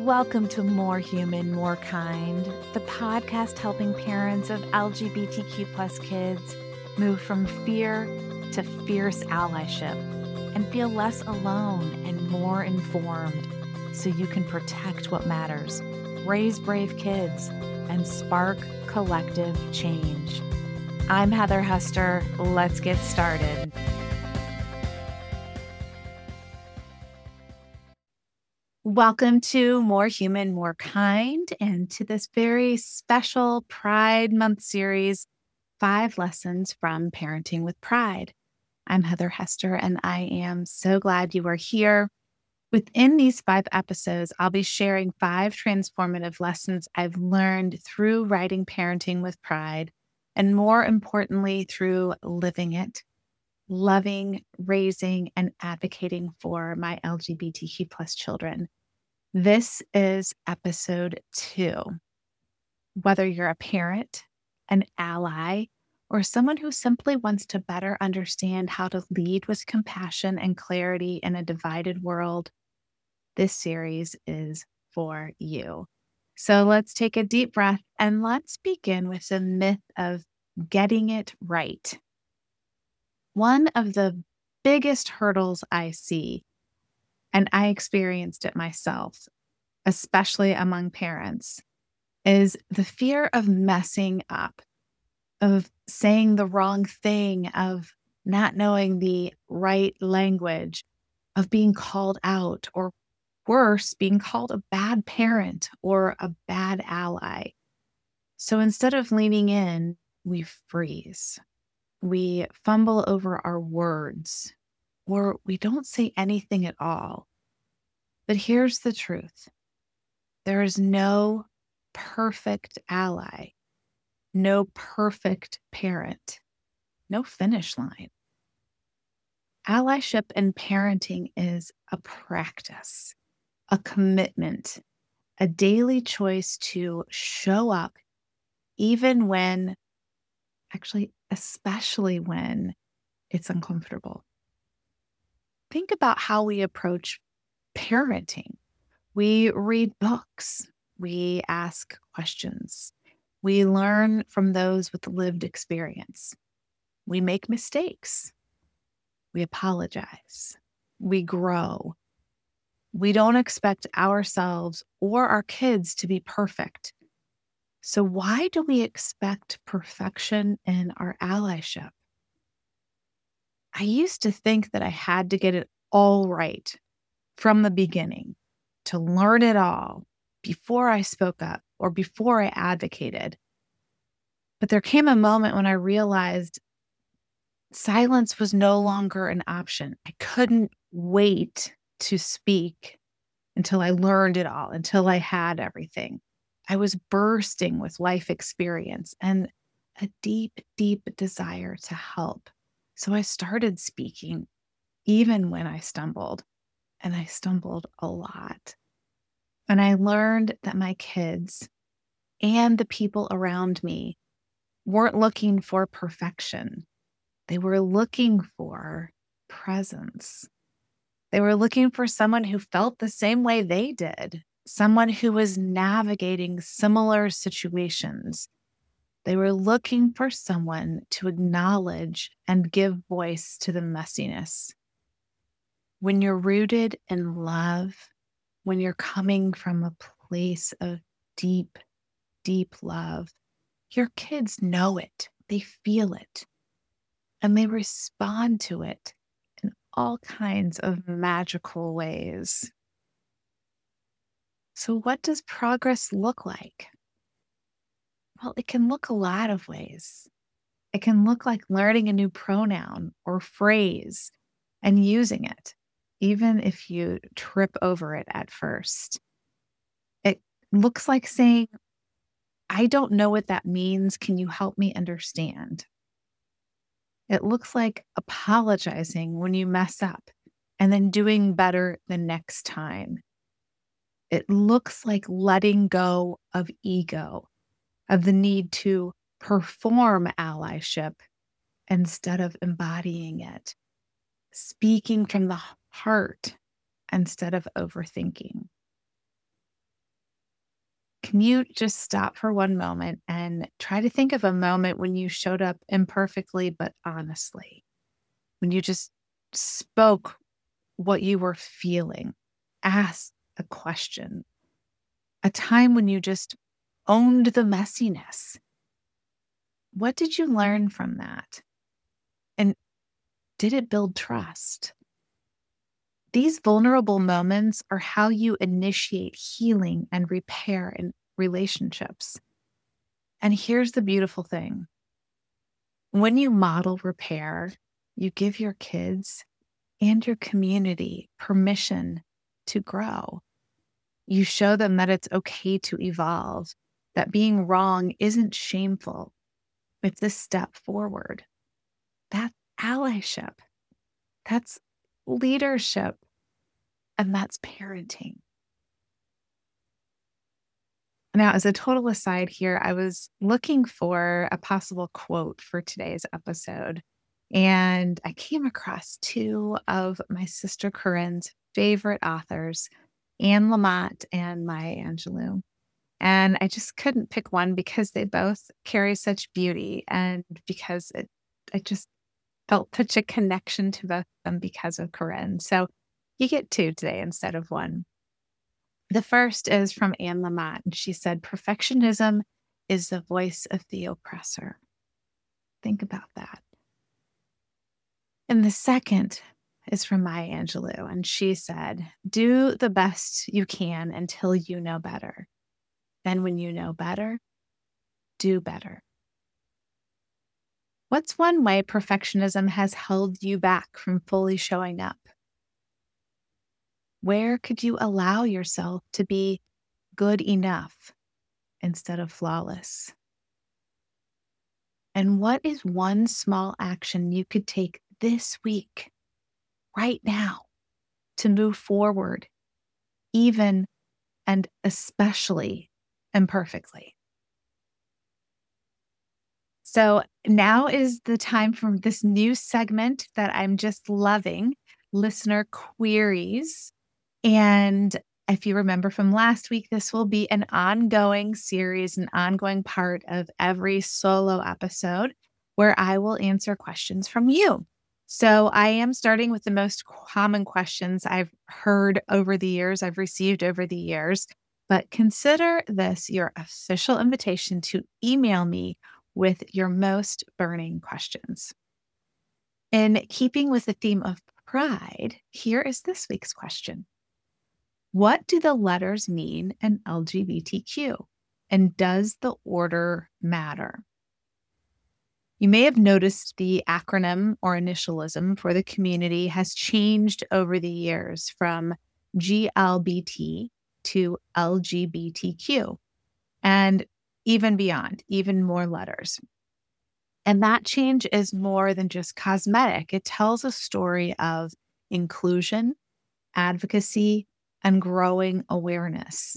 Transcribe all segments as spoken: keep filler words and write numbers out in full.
Welcome to More Human, More Kind, the podcast helping parents of L G B T Q plus kids move from fear to fierce allyship and feel less alone and more informed so you can protect what matters, raise brave kids, and spark collective change. I'm Heather Hester. Let's get started. Welcome to More Human, More Kind, and to this very special Pride Month series, Five Lessons from Parenting with Pride. I'm Heather Hester, and I am so glad you are here. Within these five episodes, I'll be sharing five transformative lessons I've learned through writing Parenting with Pride, and more importantly, through living it, loving, raising, and advocating for my L G B T Q plus children. This is episode two. Whether you're a parent, an ally, or someone who simply wants to better understand how to lead with compassion and clarity in a divided world, this series is for you. So let's take a deep breath and let's begin with the myth of getting it right. One of the biggest hurdles I see, and I experienced it myself, especially among parents, is the fear of messing up, of saying the wrong thing, of not knowing the right language, of being called out, or worse, being called a bad parent or a bad ally. So instead of leaning in, we freeze. We fumble over our words, or we don't say anything at all. But here's the truth. There is no perfect ally, no perfect parent, no finish line. Allyship in parenting is a practice, a commitment, a daily choice to show up even when, actually, especially when it's uncomfortable. Think about how we approach parenting. We read books, we ask questions, we learn from those with lived experience. We make mistakes, we apologize, we grow. We don't expect ourselves or our kids to be perfect. So why do we expect perfection in our allyship? I used to think that I had to get it all right from the beginning, to learn it all before I spoke up or before I advocated. But there came a moment when I realized silence was no longer an option. I couldn't wait to speak until I learned it all, until I had everything. I was bursting with life experience and a deep, deep desire to help. So I started speaking, even when I stumbled, and I stumbled a lot. And I learned that my kids and the people around me weren't looking for perfection. They were looking for presence. They were looking for someone who felt the same way they did, someone who was navigating similar situations. They were looking for someone to acknowledge and give voice to the messiness. When you're rooted in love, when you're coming from a place of deep, deep love, your kids know it, they feel it, and they respond to it in all kinds of magical ways. So what does progress look like? Well, it can look a lot of ways. It can look like learning a new pronoun or phrase and using it, even if you trip over it at first. It looks like saying, I don't know what that means. Can you help me understand? It looks like apologizing when you mess up and then doing better the next time. It looks like letting go of ego, of the need to perform allyship instead of embodying it, speaking from the heart instead of overthinking. can you just stop for one moment and try to think of a moment when you showed up imperfectly but honestly, when you just spoke what you were feeling, asked a question, a time when you just owned the messiness? What did you learn from that? And did it build trust? These vulnerable moments are how you initiate healing and repair in relationships. And here's the beautiful thing. When you model repair, you give your kids and your community permission to grow. You show them that it's okay to evolve, that being wrong isn't shameful. It's a step forward. That's allyship. That's leadership. And that's parenting. Now, as a total aside here, I was looking for a possible quote for today's episode, and I came across two of my sister Corinne's favorite authors, Anne Lamott and Maya Angelou. And I just couldn't pick one because they both carry such beauty and because it, I just felt such a connection to both of them because of Corinne. So you get two today instead of one. The first is from Anne Lamott, and she said, "Perfectionism is the voice of the oppressor." Think about that. And the second is from Maya Angelou, and she said, "Do the best you can until you know better. Then when you know better, do better." What's one way perfectionism has held you back from fully showing up? Where could you allow yourself to be good enough instead of flawless? And what is one small action you could take this week, right now, to move forward, even and especially imperfectly? So now is the time for this new segment that I'm just loving, listener queries. And if you remember from last week, this will be an ongoing series, an ongoing part of every solo episode where I will answer questions from you. So I am starting with the most common questions I've heard over the years, I've received over the years. But consider this your official invitation to email me with your most burning questions. In keeping with the theme of pride, here is this week's question. What do the letters mean in L G B T Q? And does the order matter? You may have noticed the acronym or initialism for the community has changed over the years from G L B T to L G B T Q and even beyond, even more letters. And that change is more than just cosmetic. It tells a story of inclusion, advocacy, and growing awareness.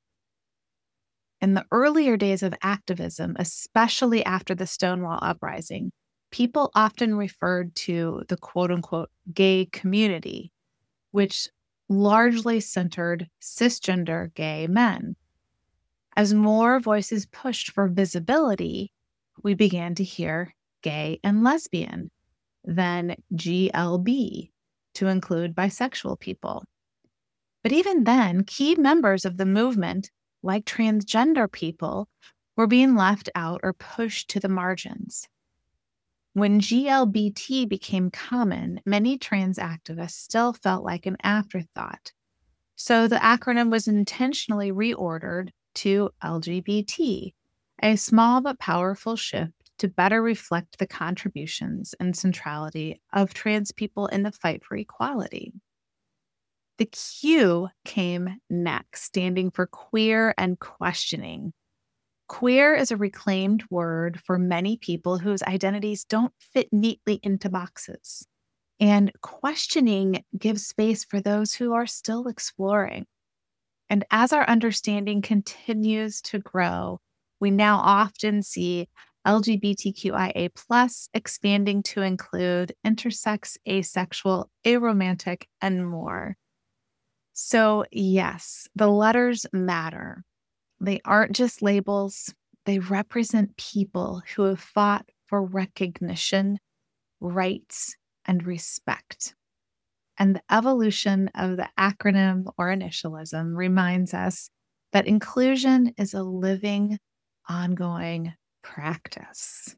In the earlier days of activism, especially after the Stonewall Uprising, people often referred to the quote unquote gay community, which largely centered cisgender gay men. As more voices pushed for visibility, we began to hear gay and lesbian, then G L B to include bisexual people. But even then, key members of the movement, like transgender people, were being left out or pushed to the margins. When G L B T became common, many trans activists still felt like an afterthought. So the acronym was intentionally reordered to L G B T, a small but powerful shift to better reflect the contributions and centrality of trans people in the fight for equality. The Q came next, standing for queer and questioning. Queer is a reclaimed word for many people whose identities don't fit neatly into boxes. And questioning gives space for those who are still exploring. And as our understanding continues to grow, we now often see L G B T Q I A plus expanding to include intersex, asexual, aromantic, and more. So yes, the letters matter, They aren't just labels, they represent people who have fought for recognition, rights, and respect. And the evolution of the acronym or initialism reminds us that inclusion is a living, ongoing practice.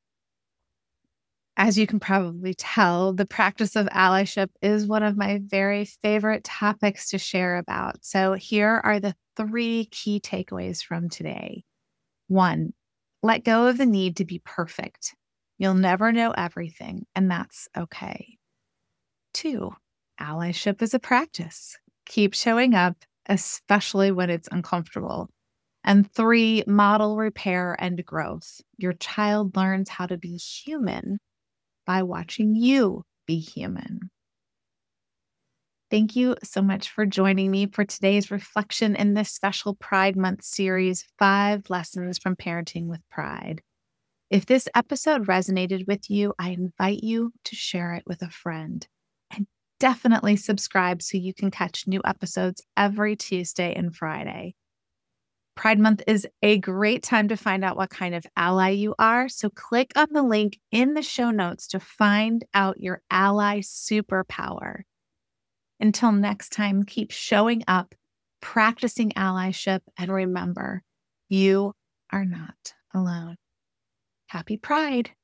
As you can probably tell, the practice of allyship is one of my very favorite topics to share about. So here are the three key takeaways from today. One, let go of the need to be perfect. You'll never know everything, and that's okay. Two, allyship is a practice. Keep showing up, especially when it's uncomfortable. And three, model repair and growth. Your child learns how to be human by watching you be human. Thank you so much for joining me for today's reflection in this special Pride Month series, Five Lessons from Parenting with Pride. If this episode resonated with you, I invite you to share it with a friend. And definitely subscribe so you can catch new episodes every Tuesday and Friday. Pride Month is a great time to find out what kind of ally you are. So click on the link in the show notes to find out your ally superpower. Until next time, keep showing up, practicing allyship, and remember, you are not alone. Happy Pride.